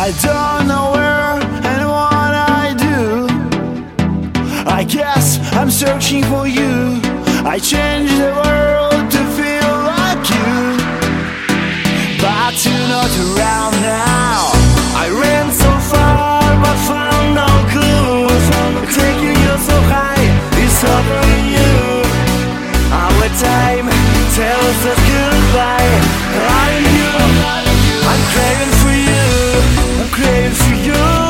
I don't know where and what I do. I guess I'm searching for you. I change the world to feel like you, but you're not around now. I ran so far but found no clue. Taking you so high is hurting you. Our time tells us goodbye. I'm you, I'm craving for you, I'm craving for you.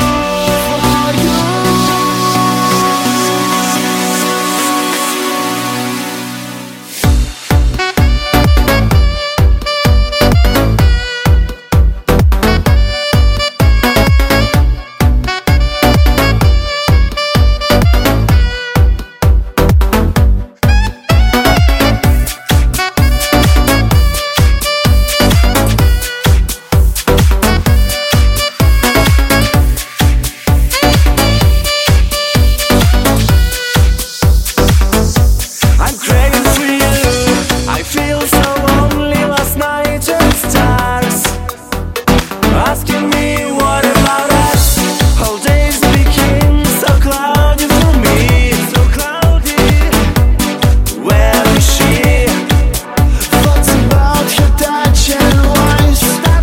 Asking me what about us. Whole days became so cloudy for me. So cloudy. Where is she? Thoughts about her touch and voice.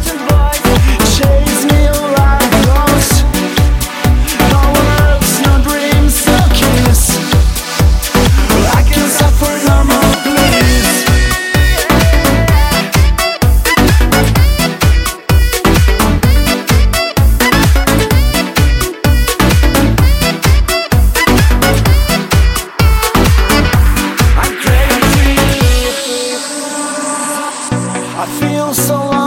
Chase me like ghosts. No words, no dreams, no kiss. I can suffer no more, please. I feel so